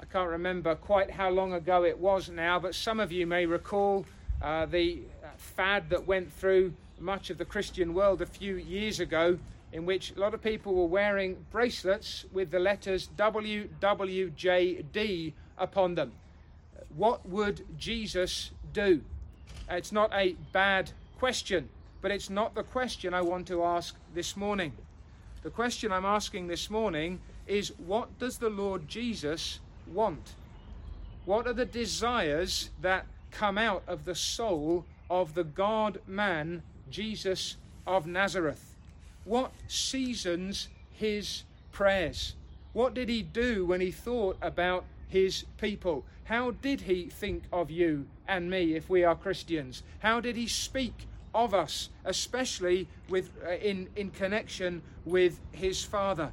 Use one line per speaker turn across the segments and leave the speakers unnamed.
can't remember quite how long ago it was now, but some of you may recall the fad that went through much of the Christian world a few years ago, in which a lot of people were wearing bracelets with the letters WWJD upon them. What would Jesus do? It's not a bad question, but it's not the question I want to ask this morning. The question I'm asking this morning is, what does the Lord Jesus want? What are the desires that come out of the soul of the God-man, Jesus of Nazareth? What seasons his prayers? What did he do when he thought about his people? How did he think of you and me if we are Christians? How did he speak of us, especially in connection with his Father?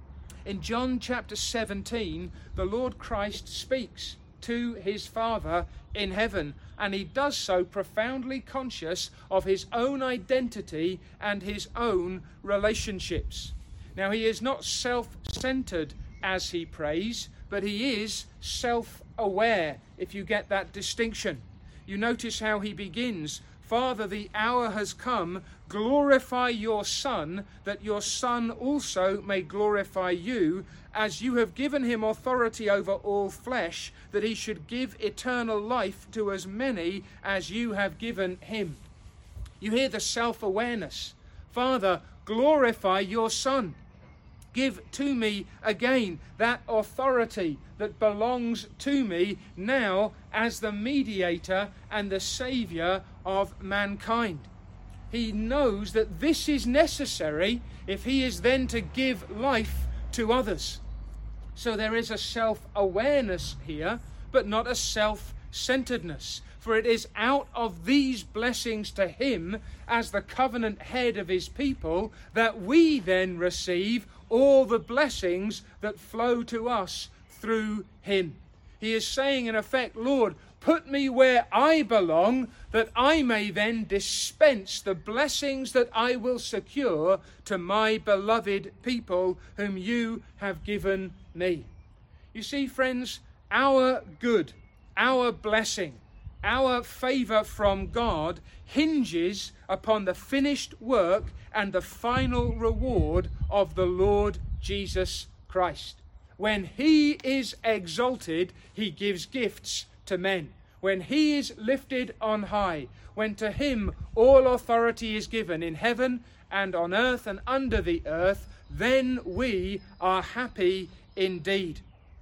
In John chapter 17, the Lord Christ speaks to his Father in heaven, and he does so profoundly conscious of his own identity and his own relationships. Now, he is not self-centered as he prays, but he is self-aware, if you get that distinction. You notice how he begins, "Father, the hour has come, glorify your Son, that your Son also may glorify you, as you have given him authority over all flesh, that he should give eternal life to as many as you have given him." You hear the self-awareness. Father, glorify your Son. Give to me again that authority that belongs to me now as the mediator and the saviour of mankind. He knows that this is necessary if he is then to give life to others. So there is a self-awareness here, but not a self-centeredness. For it is out of these blessings to him, as the covenant head of his people, that we then receive all the blessings that flow to us through him. He is saying in effect, Lord, put me where I belong, that I may then dispense the blessings that I will secure to my beloved people whom you have given me. You see, friends, our good, our blessing, our favour from God hinges upon the finished work and the final reward of the Lord Jesus Christ. When he is exalted, he gives gifts to men. When he is lifted on high, when to him all authority is given in heaven and on earth and under the earth, then we are happy indeed.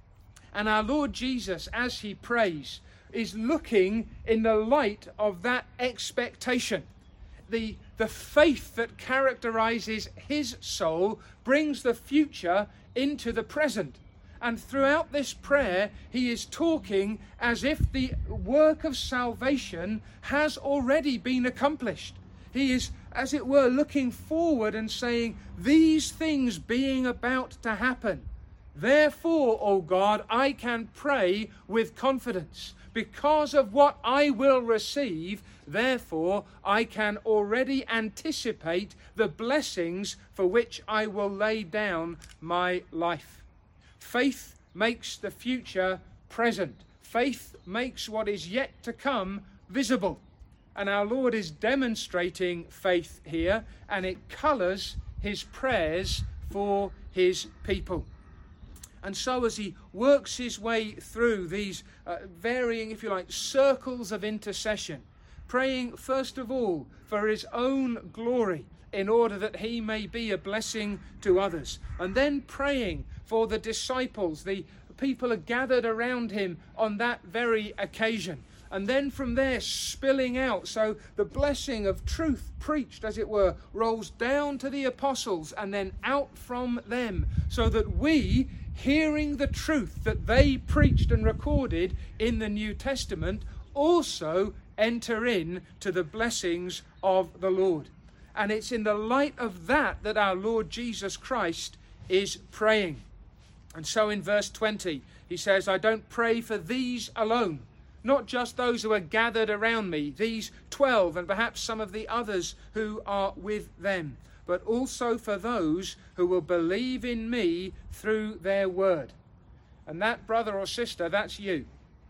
And our Lord Jesus, as he prays, is looking in the light of that expectation. The faith that characterizes his soul brings the future into the present. And throughout this prayer, he is talking as if the work of salvation has already been accomplished. He is, as it were, looking forward and saying, these things being about to happen. Therefore, O God, I can pray with confidence. Because of what I will receive, therefore, I can already anticipate the blessings for which I will lay down my life. Faith makes the future present. Faith makes what is yet to come visible. And our Lord is demonstrating faith here, and it colours his prayers for his people. And so as he works his way through these varying, if you like, circles of intercession, praying first of all for his own glory in order that he may be a blessing to others, and then praying for the disciples, the people are gathered around him on that very occasion, and then from there spilling out, so the blessing of truth preached, as it were, rolls down to the apostles and then out from them, so that we, hearing the truth that they preached and recorded in the New Testament, also enter in to the blessings of the Lord. And it's in the light of that that our Lord Jesus Christ is praying. And so in verse 20, he says, I don't pray for these alone, not just those who are gathered around me, these 12 and perhaps some of the others who are with them, but also for those who will believe in me through their word. And that, brother or sister, that's you.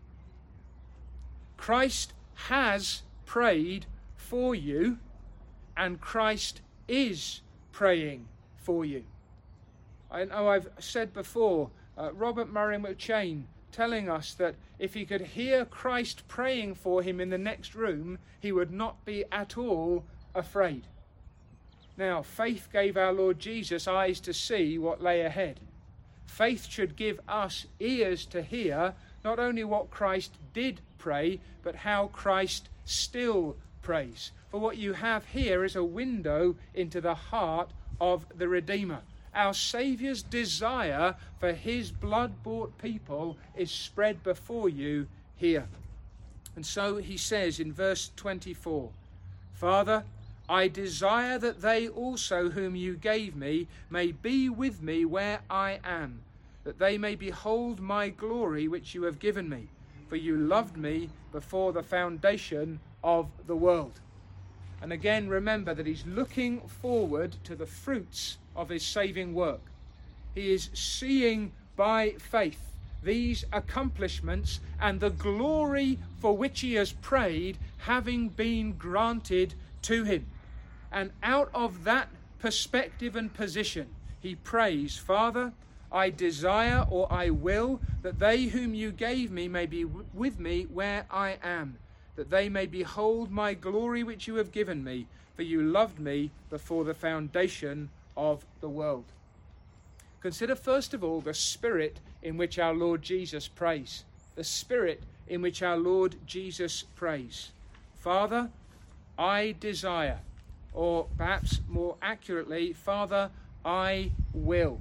Christ has prayed for you, and Christ is praying for you. I know I've said before, Robert Murray McCheyne telling us that if he could hear Christ praying for him in the next room, he would not be at all afraid. Now, faith gave our Lord Jesus eyes to see what lay ahead. Faith should give us ears to hear not only what Christ did pray, but how Christ still prays. For what you have here is a window into the heart of the Redeemer. Our Saviour's desire for his blood-bought people is spread before you here. And so he says in verse 24, Father, I desire that they also whom you gave me may be with me where I am, that they may behold my glory which you have given me, for you loved me before the foundation of the world. And again, remember that he's looking forward to the fruits of his saving work. He is seeing by faith these accomplishments and the glory for which he has prayed having been granted to him. And out of that perspective and position, he prays, Father, I desire or I will that they whom you gave me may be with me where I am, that they may behold my glory which you have given me, for you loved me before the foundation of the world. Consider first of all the spirit in which our Lord Jesus prays. The spirit in which our Lord Jesus prays. Father, I desire, or perhaps more accurately, Father, I will.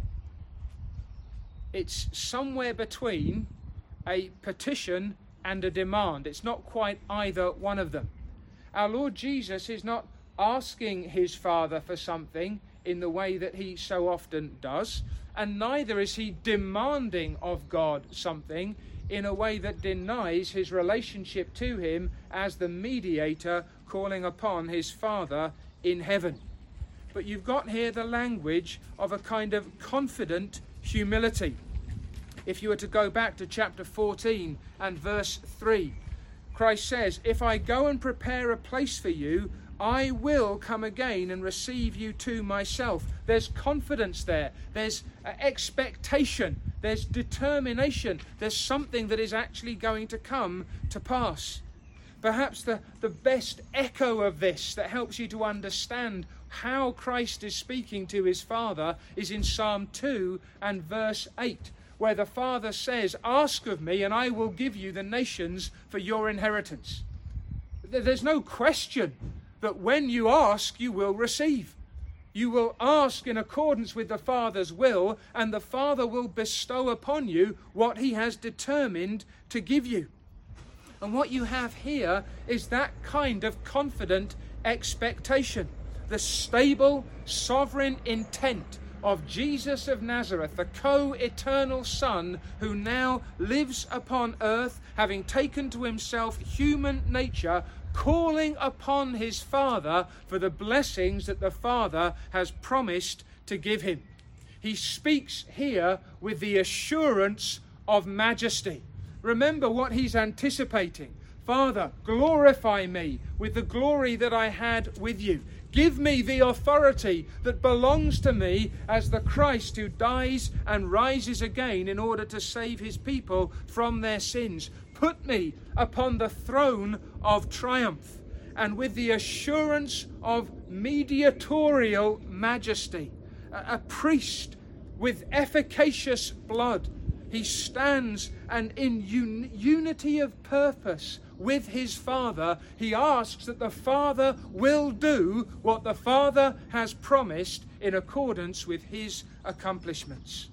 It's somewhere between a petition and a demand. It's not quite either one of them. Our Lord Jesus is not asking his Father for something in the way that he so often does, and neither is he demanding of God something in a way that denies his relationship to him as the mediator calling upon his Father in heaven. But you've got here the language of a kind of confident humility. If you were to go back to chapter 14 and verse 3, Christ says, if I go and prepare a place for you, I will come again and receive you to myself. There's confidence there. There's expectation. There's determination. There's something that is actually going to come to pass. Perhaps the best echo of this that helps you to understand how Christ is speaking to his Father is in Psalm 2 and verse 8, where the Father says, ask of me and I will give you the nations for your inheritance. There's no question that when you ask, you will receive. You will ask in accordance with the Father's will, and the Father will bestow upon you what he has determined to give you. And what you have here is that kind of confident expectation. The stable, sovereign intent of Jesus of Nazareth, the co-eternal Son who now lives upon earth, having taken to himself human nature, calling upon his Father for the blessings that the Father has promised to give him. He speaks here with the assurance of majesty. Remember what he's anticipating. Father, glorify me with the glory that I had with you. Give me the authority that belongs to me as the Christ who dies and rises again in order to save his people from their sins. Put me upon the throne of triumph, and with the assurance of mediatorial majesty, a priest with efficacious blood, he stands and in unity of purpose with his Father, he asks that the Father will do what the Father has promised in accordance with his accomplishments.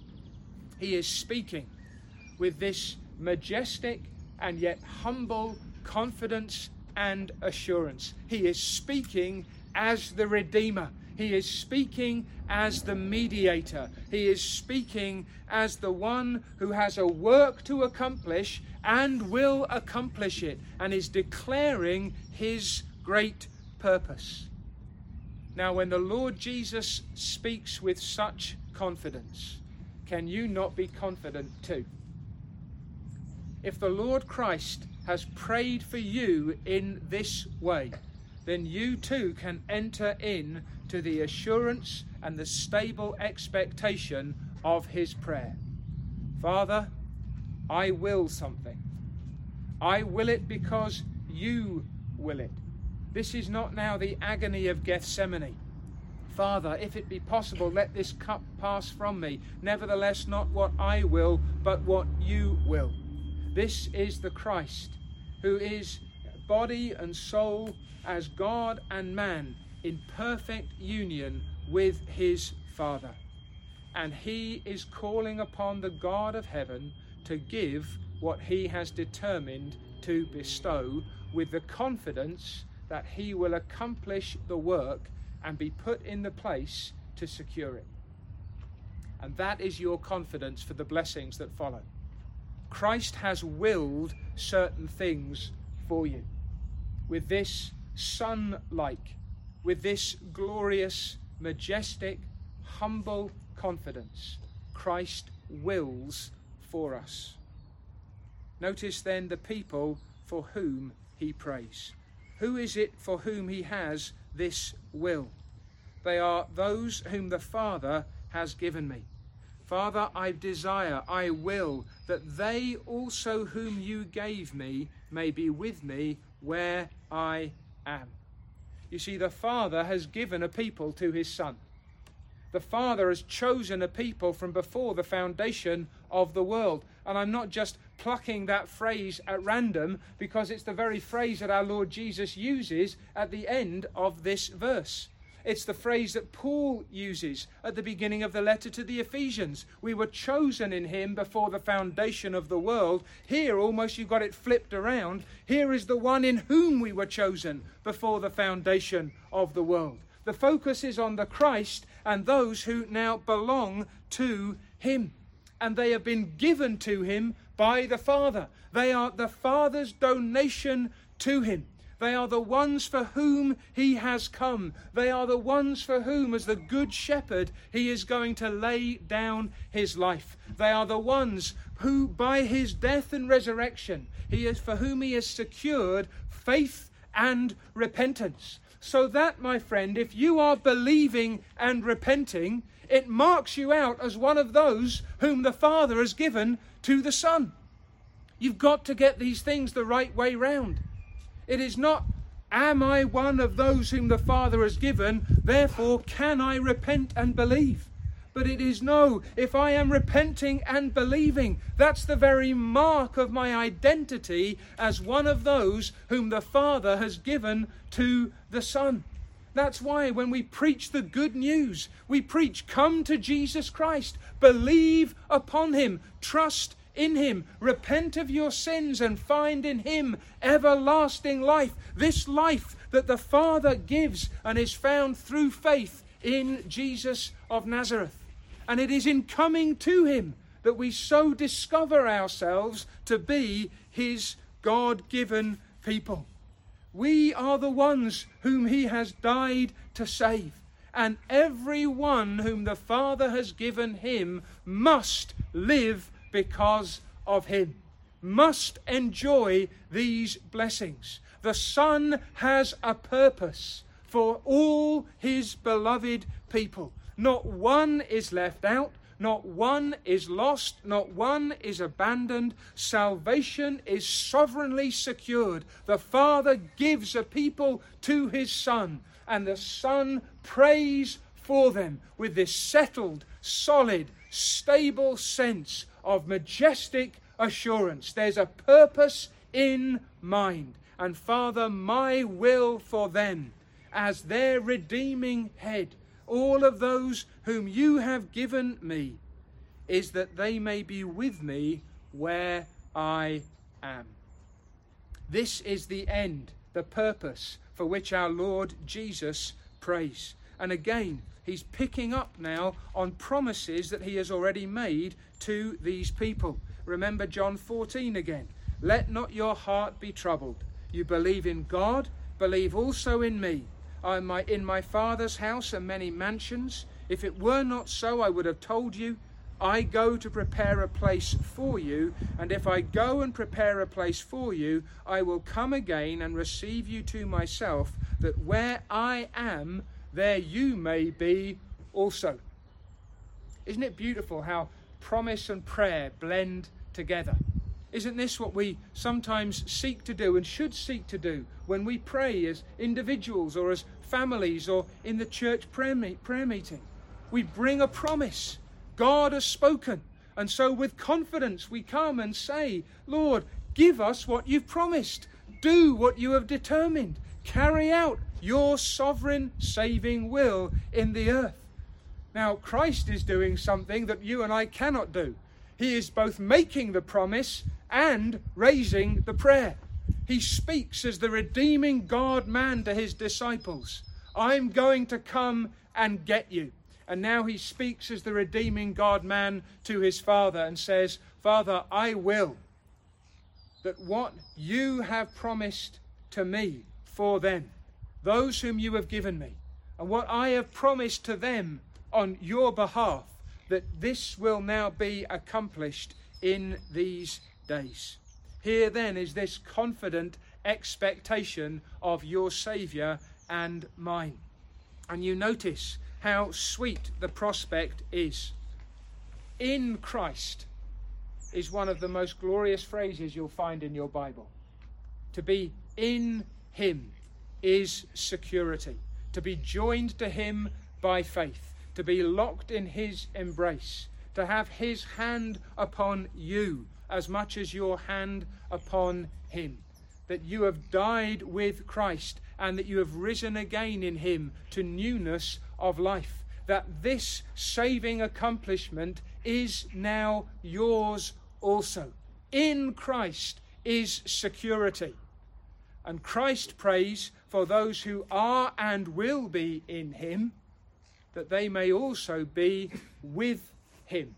He is speaking with this majestic and yet humble confidence and assurance. He is speaking as the Redeemer. He is speaking as the mediator. He is speaking as the one who has a work to accomplish and will accomplish it, and is declaring his great purpose. Now, when the Lord Jesus speaks with such confidence, can you not be confident too? if the Lord Christ has prayed for you in this way, then you too can enter in to the assurance and the stable expectation of his prayer. Father, I will something. I will it because you will it. This is not now the agony of Gethsemane. Father, if it be possible, let this cup pass from me. Nevertheless, not what I will, but what you will. This is the Christ, who is body and soul as God and man in perfect union with his Father. And he is calling upon the God of heaven to give what he has determined to bestow, with the confidence that he will accomplish the work and be put in the place to secure it. And that is your confidence for the blessings that follow. Christ has willed certain things for you. With this son-like, with this glorious, majestic, humble confidence, Christ wills for us. Notice then the people for whom he prays. Who is it for whom he has this will? They are those whom the Father has given me. Father, I desire, I will, that they also whom you gave me may be with me where I am. You see, the Father has given a people to his Son. The Father has chosen a people from before the foundation of the world. And I'm not just plucking that phrase at random, because it's the very phrase that our Lord Jesus uses at the end of this verse. It's the phrase that Paul uses at the beginning of the letter to the Ephesians. We were chosen in him before the foundation of the world. Here, almost you've got it flipped around. Here is the one in whom we were chosen before the foundation of the world. The focus is on the Christ and those who now belong to him. And they have been given to him by the Father. They are the Father's donation to him. They are the ones for whom he has come. They are the ones for whom, as the good shepherd, he is going to lay down his life. They are the ones who, by his death and resurrection, for whom he has secured faith and repentance. So that, my friend, if you are believing and repenting, it marks you out as one of those whom the Father has given to the Son. You've got to get these things the right way round. It is not, am I one of those whom the Father has given, therefore can I repent and believe? But it is, no, if I am repenting and believing, that's the very mark of my identity as one of those whom the Father has given to the Son. That's why when we preach the good news, we preach, come to Jesus Christ, believe upon him, trust in him, repent of your sins and find in him everlasting life. This life that the Father gives and is found through faith in Jesus of Nazareth. And it is in coming to him that we so discover ourselves to be his God-given people. We are the ones whom he has died to save. And every one whom the Father has given him must live because of him, must enjoy these blessings. The Son has a purpose for all his beloved people. Not one is left out, not one is lost, not one is abandoned. Salvation is sovereignly secured. The Father gives a people to his Son, and the Son prays for them with this settled, solid, stable sense of majestic assurance. There's a purpose in mind. And Father, my will for them as their redeeming head, all of those whom you have given me, is that they may be with me where I am. This is the end, the purpose for which our Lord Jesus prays. And again, he's picking up now on promises that he has already made to these people. Remember John 14 again. Let not your heart be troubled. You believe in God, believe also in me. In my Father's house are many mansions. If it were not so, I would have told you. I go to prepare a place for you, and if I go and prepare a place for you, I will come again and receive you to myself, that where I am, there you may be also. Isn't it beautiful how promise and prayer blend together? Isn't this what we sometimes seek to do and should seek to do when we pray as individuals or as families or in the church prayer meeting? We bring a promise. God has spoken. And so with confidence we come and say, Lord, give us what you've promised. Do what you have determined. Carry out your sovereign saving will in the earth. Now, Christ is doing something that you and I cannot do. He is both making the promise and raising the prayer. He speaks as the redeeming God-man to his disciples. I'm going to come and get you. And now he speaks as the redeeming God-man to his Father and says, Father, I will that what you have promised to me for them, those whom you have given me, and what I have promised to them on your behalf, that this will now be accomplished in these days. Here then is this confident expectation of your Saviour and mine. And you notice how sweet the prospect is. In Christ is one of the most glorious phrases you'll find in your Bible. To be in him is security. To be joined to him by faith. To be locked in his embrace. To have his hand upon you as much as your hand upon him. That you have died with Christ and that you have risen again in him to newness of life. That this saving accomplishment is now yours also. In Christ is security. And Christ prays for those who are and will be in him, that they may also be with him.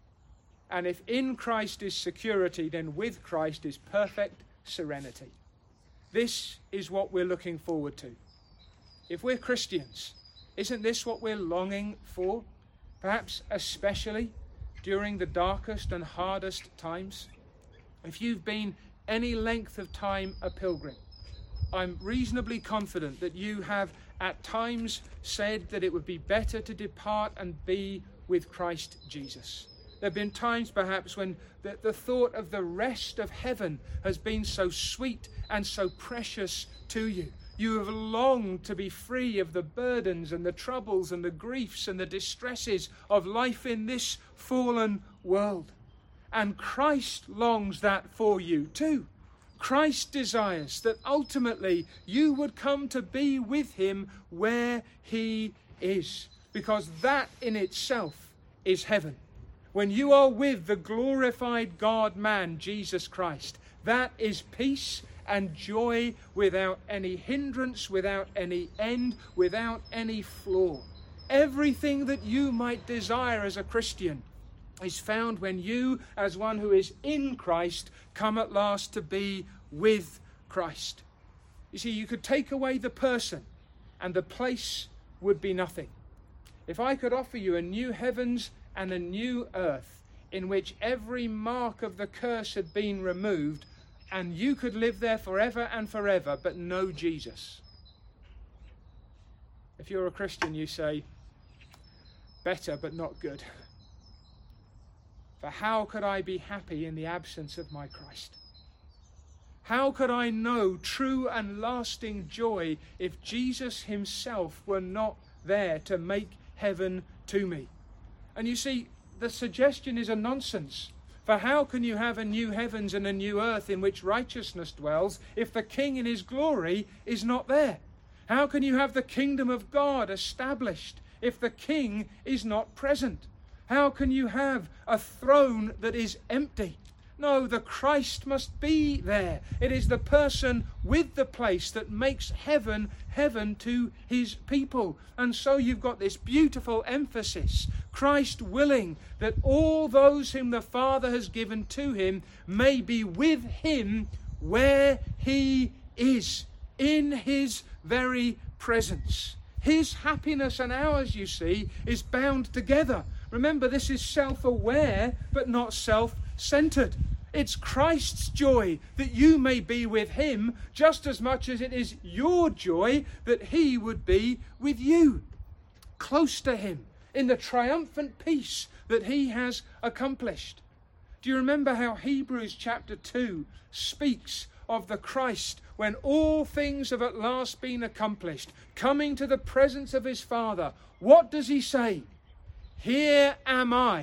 And if in Christ is security, then with Christ is perfect serenity. This is what we're looking forward to. If we're Christians, isn't this what we're longing for? Perhaps especially during the darkest and hardest times. If you've been any length of time a pilgrim, I'm reasonably confident that you have at times said that it would be better to depart and be with Christ Jesus. There have been times perhaps when the thought of the rest of heaven has been so sweet and so precious to you. You have longed to be free of the burdens and the troubles and the griefs and the distresses of life in this fallen world. And Christ longs that for you too. Christ desires that ultimately you would come to be with him where he is, because that in itself is heaven. When you are with the glorified God-man, Jesus Christ, that is peace and joy without any hindrance, without any end, without any flaw. Everything that you might desire as a Christian is found when you, as one who is in Christ, come at last to be with Christ. You see, you could take away the person and the place would be nothing. If I could offer you a new heavens and a new earth in which every mark of the curse had been removed, and you could live there forever and forever, but know Jesus. If you're a Christian, you say, better but not good. For how could I be happy in the absence of my Christ? How could I know true and lasting joy if Jesus himself were not there to make heaven to me? And you see, the suggestion is a nonsense. For how can you have a new heavens and a new earth in which righteousness dwells if the King in his glory is not there? How can you have the kingdom of God established if the King is not present? How can you have a throne that is empty? No, the Christ must be there. It is the person with the place that makes heaven, heaven to his people. And so you've got this beautiful emphasis. Christ willing that all those whom the Father has given to him may be with him where he is, in his very presence. His happiness and ours, you see, is bound together Remember, this is self-aware, but not self-centered. It's Christ's joy that you may be with him, just as much as it is your joy that he would be with you, close to him, in the triumphant peace that he has accomplished. Do you remember how Hebrews chapter 2 speaks of the Christ when all things have at last been accomplished, coming to the presence of his Father? What does he say? Here am I,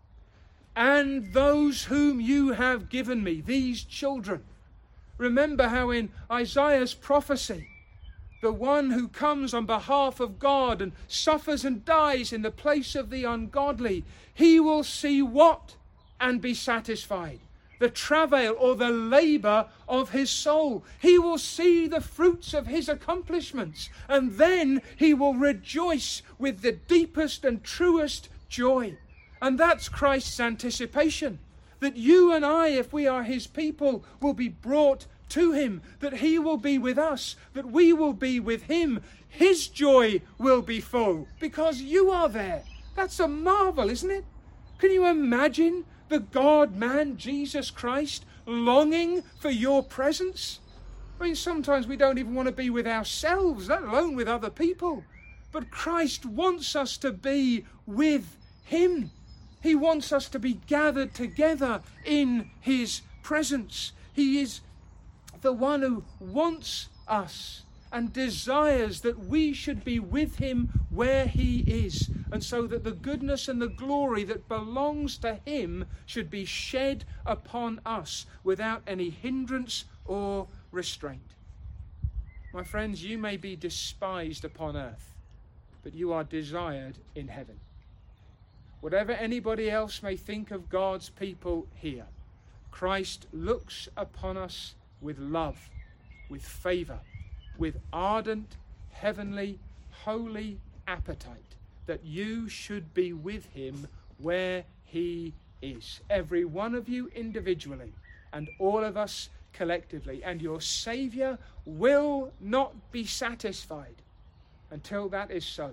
and those whom you have given me, these children. Remember how in Isaiah's prophecy, the one who comes on behalf of God and suffers and dies in the place of the ungodly, he will see what and be satisfied? The travail or the labour of his soul. He will see the fruits of his accomplishments, and then he will rejoice with the deepest and truest joy. And that's Christ's anticipation, that you and I, if we are his people, will be brought to him, that he will be with us, that we will be with him. His joy will be full because you are there. That's a marvel, isn't it? Can you imagine the God-man, Jesus Christ, longing for your presence? I mean, sometimes we don't even want to be with ourselves, let alone with other people. But Christ wants us to be with him. He wants us to be gathered together in his presence. He is the one who wants us and desires that we should be with him where he is, and so that the goodness and the glory that belongs to him should be shed upon us without any hindrance or restraint. My friends, you may be despised upon earth, but you are desired in heaven. Whatever anybody else may think of God's people here, Christ looks upon us with love, with favour, with ardent, heavenly, holy appetite, that you should be with him where he is. Every one of you individually, and all of us collectively. And your Saviour will not be satisfied until that is so.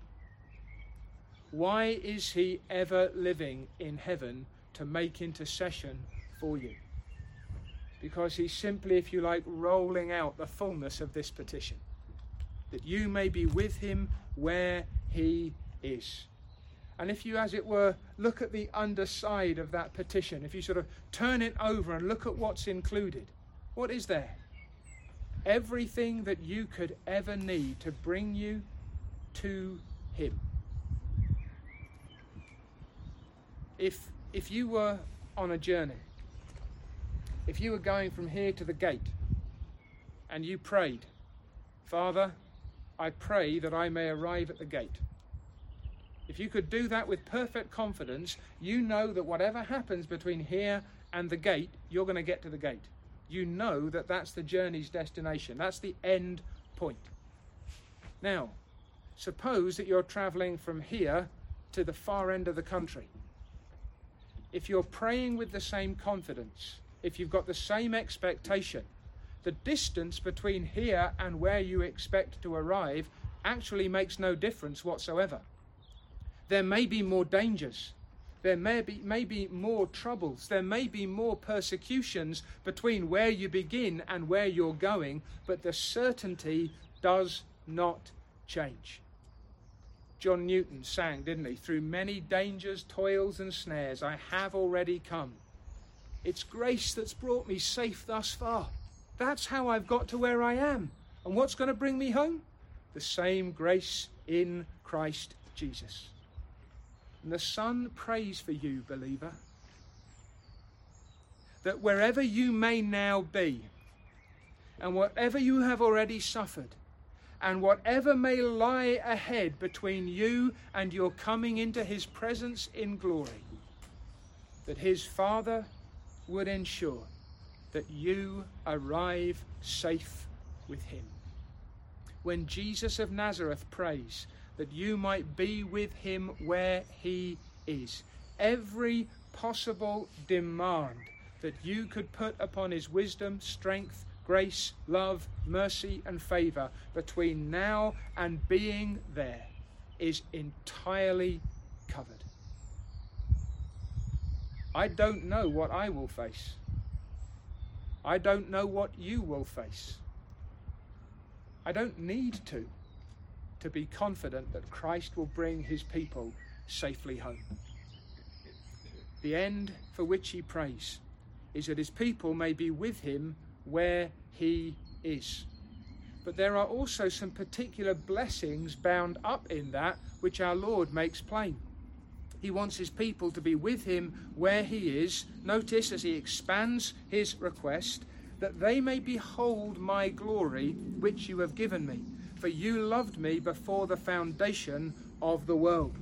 Why is he ever living in heaven to make intercession for you? Because he's simply, if you like, rolling out the fullness of this petition, that you may be with him where he is. And if you, as it were, look at the underside of that petition, if you sort of turn it over and look at what's included, what is there? Everything that you could ever need to bring you to him. If you were on a journey, if you were going from here to the gate and you prayed, Father, I pray that I may arrive at the gate. If you could do that with perfect confidence, you know that whatever happens between here and the gate, you're going to get to the gate. You know that that's the journey's destination. That's the end point. Now, suppose that you're travelling from here to the far end of the country. If you're praying with the same confidence, if you've got the same expectation, the distance between here and where you expect to arrive actually makes no difference whatsoever. There may be more dangers. There may be more troubles. There may be more persecutions between where you begin and where you're going, but the certainty does not change. John Newton sang, didn't he? Through many dangers, toils and snares, I have already come. It's grace that's brought me safe thus far. That's how I've got to where I am. And what's going to bring me home? The same grace in Christ Jesus. And the Son prays for you, believer, that wherever you may now be, and whatever you have already suffered, and whatever may lie ahead between you and your coming into his presence in glory, that his Father would ensure that you arrive safe with him. When Jesus of Nazareth prays that you might be with him where he is, every possible demand that you could put upon his wisdom, strength, grace, love, mercy and favour between now and being there is entirely covered. I don't know what I will face. I don't know what you will face. I don't need to be confident that Christ will bring his people safely home. The end for which he prays is that his people may be with him where he is. But there are also some particular blessings bound up in that which our Lord makes plain. He wants his people to be with him where he is. Notice as he expands his request, that they may behold my glory which you have given me. For you loved me before the foundation of the world.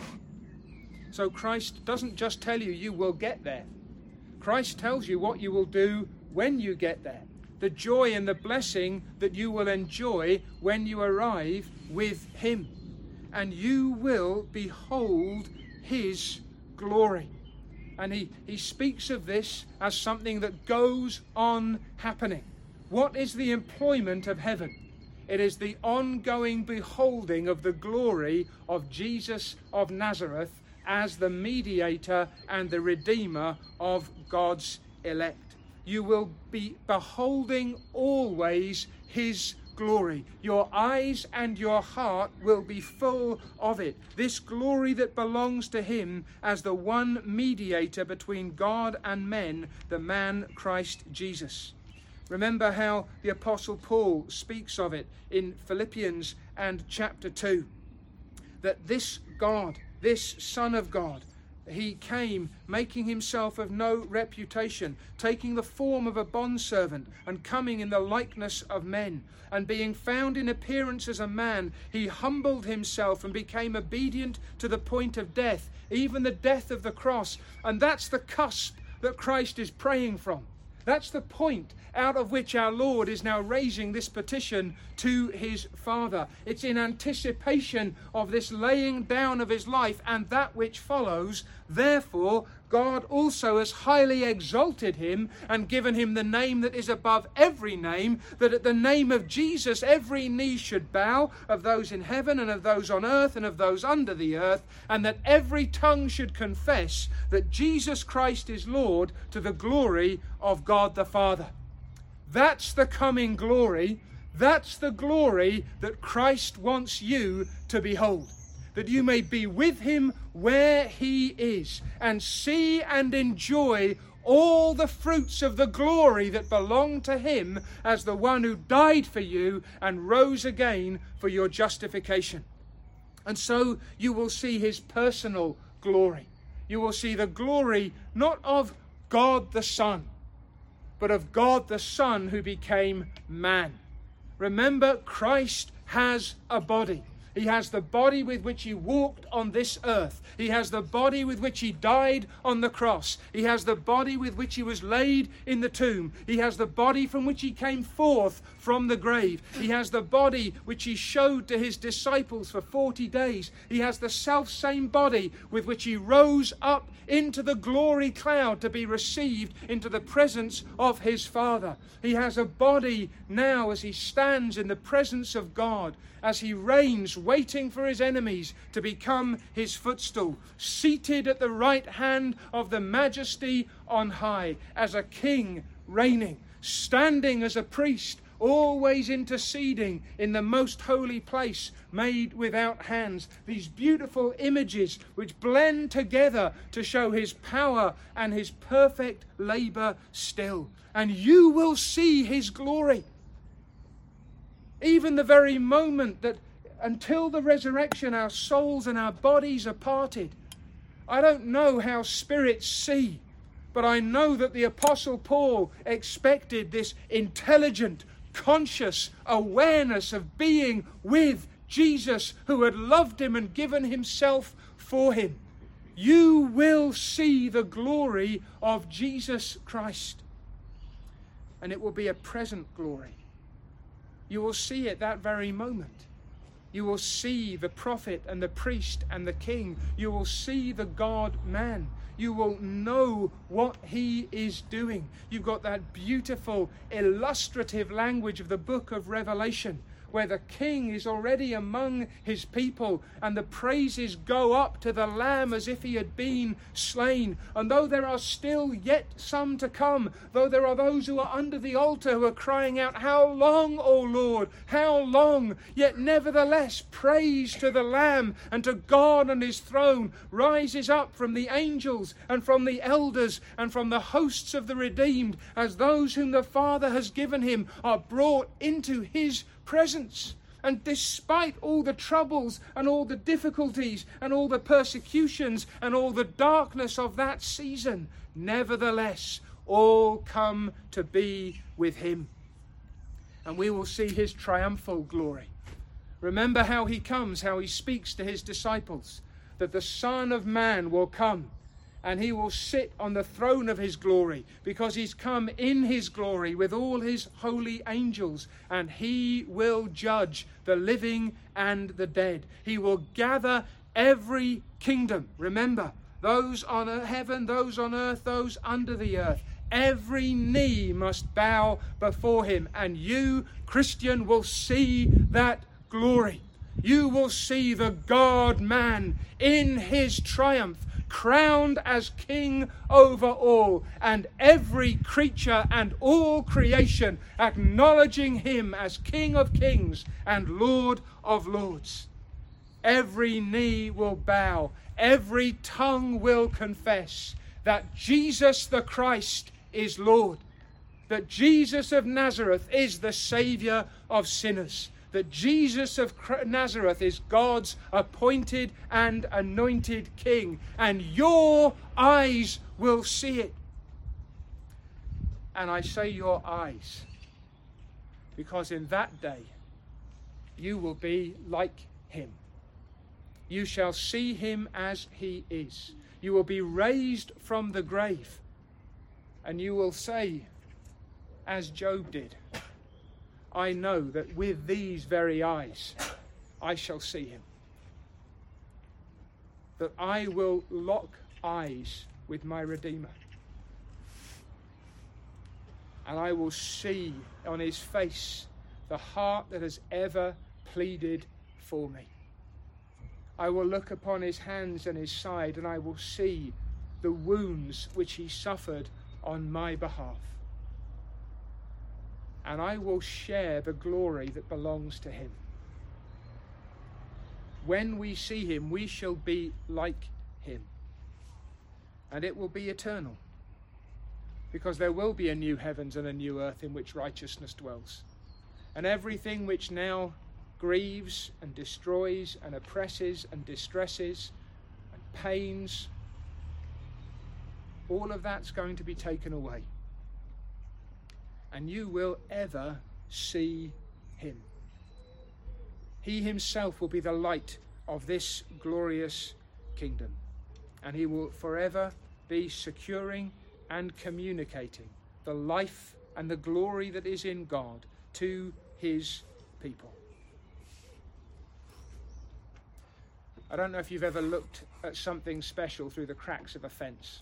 So Christ doesn't just tell you you will get there. Christ tells you what you will do when you get there. The joy and the blessing that you will enjoy when you arrive with him. And you will behold his glory. And he speaks of this as something that goes on happening. What is the employment of heaven? It is the ongoing beholding of the glory of Jesus of Nazareth as the mediator and the redeemer of God's elect. You will be beholding always his glory. Your eyes and your heart will be full of it. This glory that belongs to him as the one mediator between God and men, the man Christ Jesus. Remember how the Apostle Paul speaks of it in Philippians and chapter 2. That this God, this Son of God, he came making himself of no reputation, taking the form of a bondservant and coming in the likeness of men. And being found in appearance as a man, he humbled himself and became obedient to the point of death, even the death of the cross. And that's the cusp that Christ is praying from. That's the point out of which our Lord is now raising this petition to his Father. It's in anticipation of this laying down of his life and that which follows. Therefore, God also has highly exalted him and given him the name that is above every name, that at the name of Jesus every knee should bow, of those in heaven and of those on earth and of those under the earth, and that every tongue should confess that Jesus Christ is Lord, to the glory of God the Father. That's the coming glory. That's the glory that Christ wants you to behold. That you may be with him where he is and see and enjoy all the fruits of the glory that belong to him as the one who died for you and rose again for your justification. And so you will see his personal glory. You will see the glory not of God the Son, but of God the Son who became man. Remember, Christ has a body. He has the body with which he walked on this earth. He has the body with which he died on the cross. He has the body with which he was laid in the tomb. He has the body from which he came forth from the grave. He has the body which he showed to his disciples for 40 days. He has the self-same body with which he rose up into the glory cloud to be received into the presence of his Father. He has a body now as he stands in the presence of God, as he reigns, waiting for his enemies to become his footstool, seated at the right hand of the Majesty on high, as a king reigning, standing as a priest, always interceding in the most holy place made without hands. These beautiful images which blend together to show his power and his perfect labour still. And you will see his glory. Even the very moment that until the resurrection our souls and our bodies are parted. I don't know how spirits see, but I know that the Apostle Paul expected this intelligent, conscious awareness of being with Jesus, who had loved him and given himself for him. You will see the glory of Jesus Christ. And it will be a present glory. You will see it that very moment. You will see the prophet and the priest and the king. You will see the God-man. You will know what he is doing. You've got that beautiful illustrative language of the book of Revelation, where the King is already among his people, and the praises go up to the Lamb as if he had been slain. And though there are still yet some to come, though there are those who are under the altar who are crying out, "How long, O Lord? How long?" Yet nevertheless, praise to the Lamb and to God on his throne rises up from the angels and from the elders and from the hosts of the redeemed, as those whom the Father has given him are brought into his presence. And despite all the troubles and all the difficulties and all the persecutions and all the darkness of that season, nevertheless, all come to be with him. And we will see his triumphal glory. Remember how he comes, how he speaks to his disciples, that the Son of Man will come and he will sit on the throne of his glory, because he's come in his glory with all his holy angels, and he will judge the living and the dead. He will gather every kingdom. Remember, those on heaven, those on earth, those under the earth. Every knee must bow before him, and you, Christian, will see that glory. You will see the God-man in his triumph, crowned as king over all, and every creature and all creation acknowledging him as King of kings and Lord of lords. Every knee will bow, every tongue will confess that Jesus the Christ is Lord, that Jesus of Nazareth is the Saviour of sinners, that Jesus of Nazareth is God's appointed and anointed King, and your eyes will see it. And I say your eyes, because in that day you will be like him. You shall see him as he is. You will be raised from the grave, and you will say, as Job did, I know that with these very eyes I shall see him. That I will lock eyes with my Redeemer. And I will see on his face the heart that has ever pleaded for me. I will look upon his hands and his side, and I will see the wounds which he suffered on my behalf. And I will share the glory that belongs to him. When we see him, we shall be like him. And it will be eternal. Because there will be a new heavens and a new earth in which righteousness dwells. And everything which now grieves and destroys and oppresses and distresses and pains, all of that's going to be taken away. And you will ever see him. He himself will be the light of this glorious kingdom. And he will forever be securing and communicating the life and the glory that is in God to his people. I don't know if you've ever looked at something special through the cracks of a fence.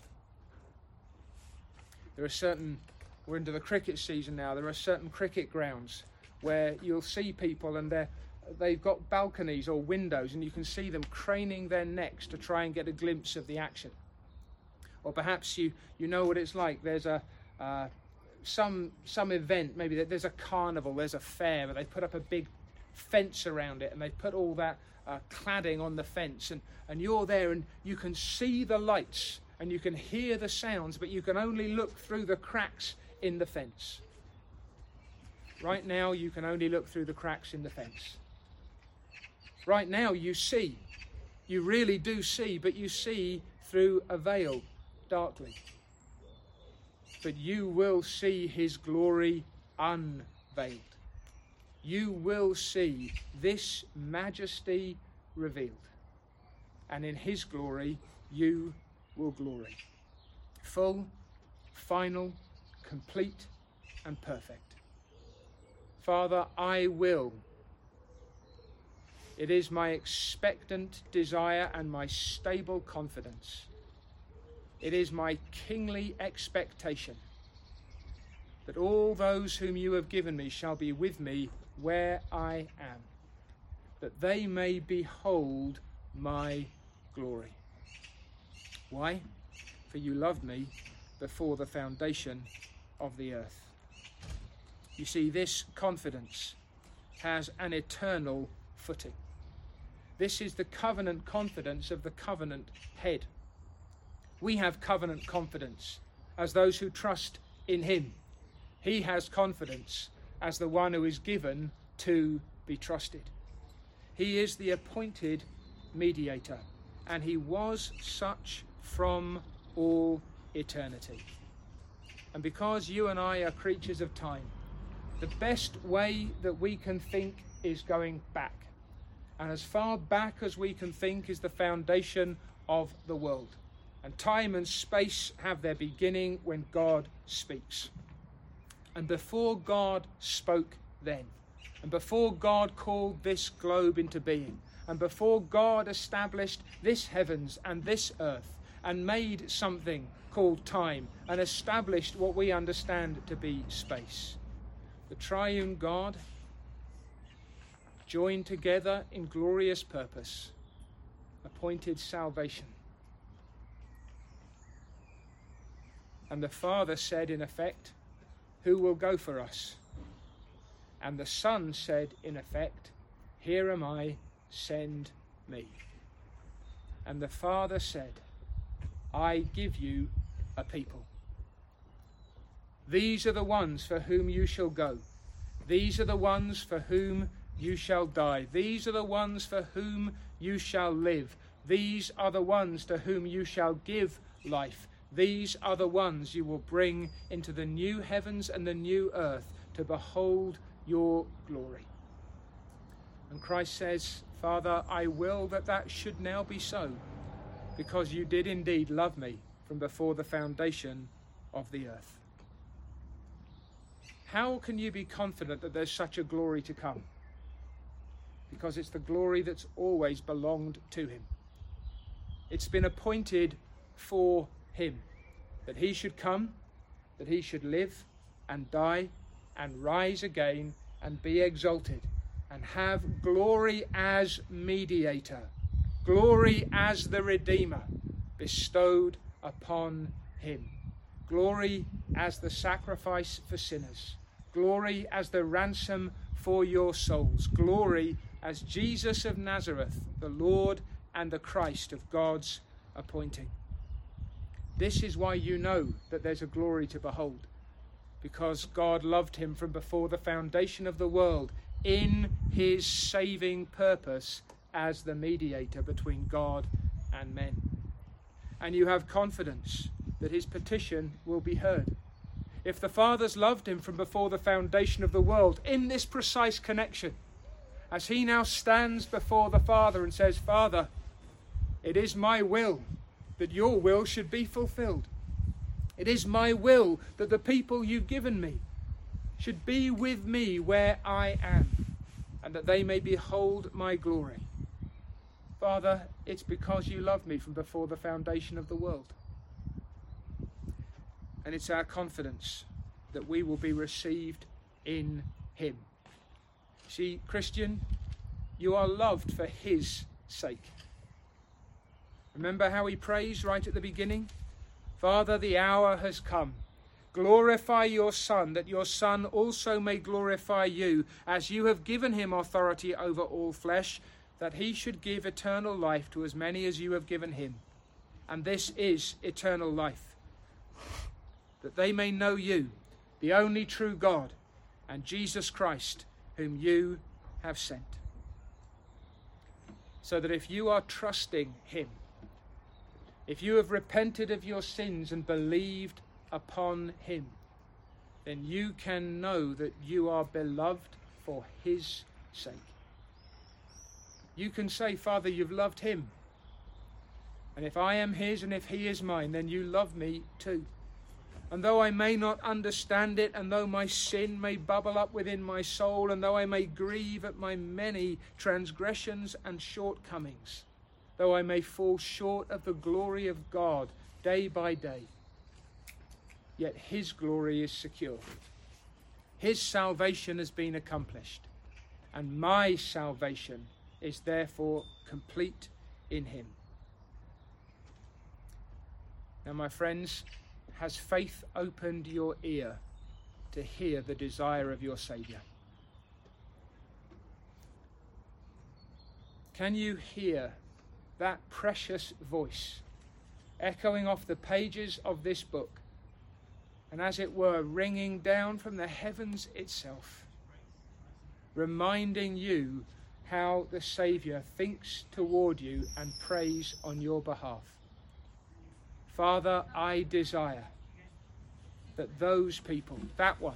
We're into the cricket season now, there are certain cricket grounds where you'll see people and they've got balconies or windows, and you can see them craning their necks to try and get a glimpse of the action. Or perhaps you know what it's like. There's some event, maybe there's a carnival, there's a fair, where they put up a big fence around it, and they put all that cladding on the fence, and you're there and you can see the lights and you can hear the sounds, but you can only look through the cracks in the fence. Right now you can only look through the cracks in the fence. Right now you really do see, but you see through a veil, darkly. But you will see his glory unveiled. You will see this majesty revealed. And in his glory you will glory. Full, final, complete, and perfect. Father, I will. It is my expectant desire and my stable confidence. It is my kingly expectation that all those whom you have given me shall be with me where I am, that they may behold my glory. Why? For you loved me before the foundation of the earth. You see, this confidence has an eternal footing. This is the covenant confidence of the covenant head. We have covenant confidence as those who trust in him. He has confidence as the one who is given to be trusted. He is the appointed mediator, and he was such from all eternity. And because you and I are creatures of time, the best way that we can think is going back. And as far back as we can think is the foundation of the world. And time and space have their beginning when God speaks. And before God spoke then, and before God called this globe into being, and before God established this heavens and this earth, and made something called time, and established what we understand to be space, the triune God, joined together in glorious purpose, appointed salvation. And the Father said, in effect, who will go for us? And the Son said, in effect, here am I, send me. And the Father said, I give you a people. These are the ones for whom you shall go. These are the ones for whom you shall die. These are the ones for whom you shall live. These are the ones to whom you shall give life. These are the ones you will bring into the new heavens and the new earth to behold your glory. And Christ says, Father, I will that that should now be so, because you did indeed love me from before the foundation of the earth. How can you be confident that there's such a glory to come? Because it's the glory that's always belonged to him. It's been appointed for him, that he should come, that he should live and die and rise again and be exalted and have glory as mediator, glory as the Redeemer bestowed upon him, glory as the sacrifice for sinners, glory as the ransom for your souls, glory as Jesus of Nazareth, the Lord and the Christ of God's appointing. This is why you know that there's a glory to behold, because God loved him from before the foundation of the world in his saving purpose as the mediator between God and men. And you have confidence that his petition will be heard. If the Father's loved him from before the foundation of the world in this precise connection, as he now stands before the Father and says, Father, it is my will that your will should be fulfilled. It is my will that the people you've given me should be with me where I am, and that they may behold my glory. Father, it's because you loved me from before the foundation of the world. And it's our confidence that we will be received in him. See, Christian, you are loved for his sake. Remember how he prays right at the beginning? Father, the hour has come. Glorify your Son, that your Son also may glorify you, as you have given him authority over all flesh, that he should give eternal life to as many as you have given him. And this is eternal life, that they may know you, the only true God, and Jesus Christ, whom you have sent. So that if you are trusting him, if you have repented of your sins and believed upon him, then you can know that you are beloved for his sake. You can say, Father, you've loved him. And if I am his and if he is mine, then you love me too. And though I may not understand it, and though my sin may bubble up within my soul, and though I may grieve at my many transgressions and shortcomings, though I may fall short of the glory of God day by day, yet his glory is secure. His salvation has been accomplished. and my salvation is therefore complete in him. Now, my friends, has faith opened your ear to hear the desire of your Saviour? Can you hear that precious voice echoing off the pages of this book, and as it were ringing down from the heavens itself, reminding you how the Saviour thinks toward you and prays on your behalf? Father, I desire that those people, that one,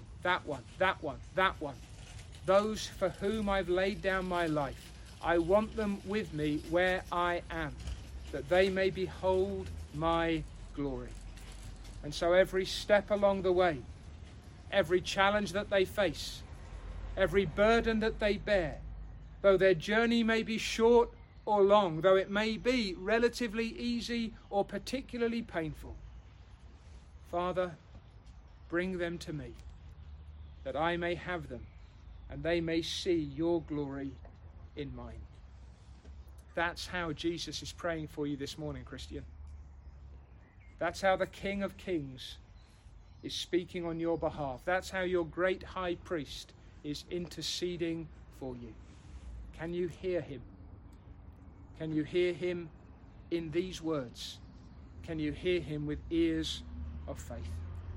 those for whom I've laid down my life, I want them with me where I am, that they may behold my glory. And so every step along the way, every challenge that they face, every burden that they bear, though their journey may be short or long, though it may be relatively easy or particularly painful, Father, bring them to me, that I may have them and they may see your glory in mine. That's how Jesus is praying for you this morning, Christian. That's how the King of Kings is speaking on your behalf. That's how your great high priest is interceding for you. Can you hear him? Can you hear him in these words? Can you hear him with ears of faith?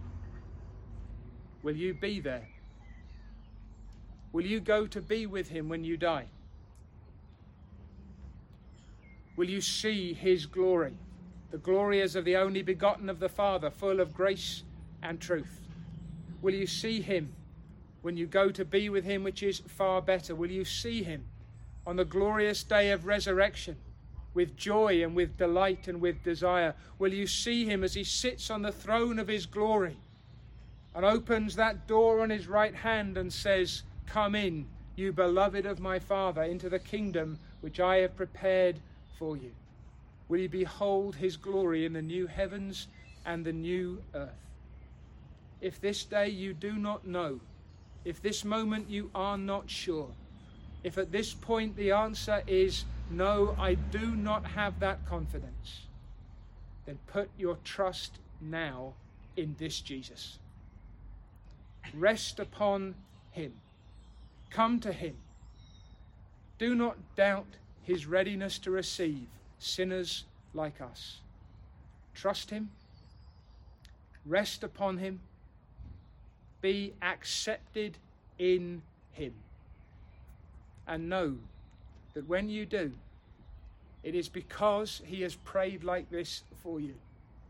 Will you be there? Will you go to be with him when you die? Will you see his glory? The glory as of the only begotten of the Father, full of grace and truth. Will you see him when you go to be with him, which is far better? Will you see him on the glorious day of resurrection with joy and with delight and with desire? Will you see him as he sits on the throne of his glory and opens that door on his right hand and says, "Come in, you beloved of my Father, into the kingdom which I have prepared for you"? Will you behold his glory in the new heavens and the new earth? If this day you do not know, if this moment you are not sure, if at this point the answer is, "No, I do not have that confidence," then put your trust now in this Jesus. Rest upon him. Come to him. Do not doubt his readiness to receive sinners like us. Trust him. Rest upon him. Be accepted in him. And know that when you do, it is because he has prayed like this for you.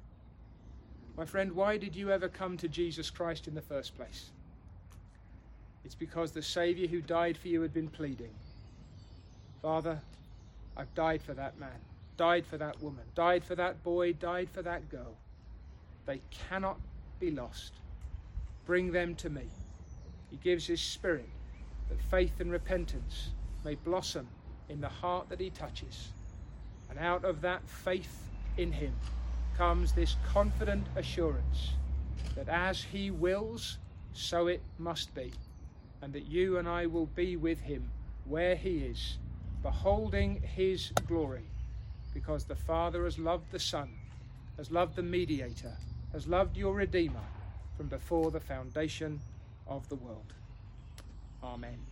My friend, why did you ever come to Jesus Christ in the first place? It's because the Saviour who died for you had been pleading, "Father, I've died for that man, died for that woman, died for that boy, died for that girl. They cannot be lost. Bring them to me." He gives his Spirit that faith and repentance may blossom in the heart that he touches. And out of that faith in him comes this confident assurance that as he wills, so it must be, and that you and I will be with him where he is, beholding his glory, because the Father has loved the Son, has loved the Mediator, has loved your Redeemer from before the foundation of the world. Amen.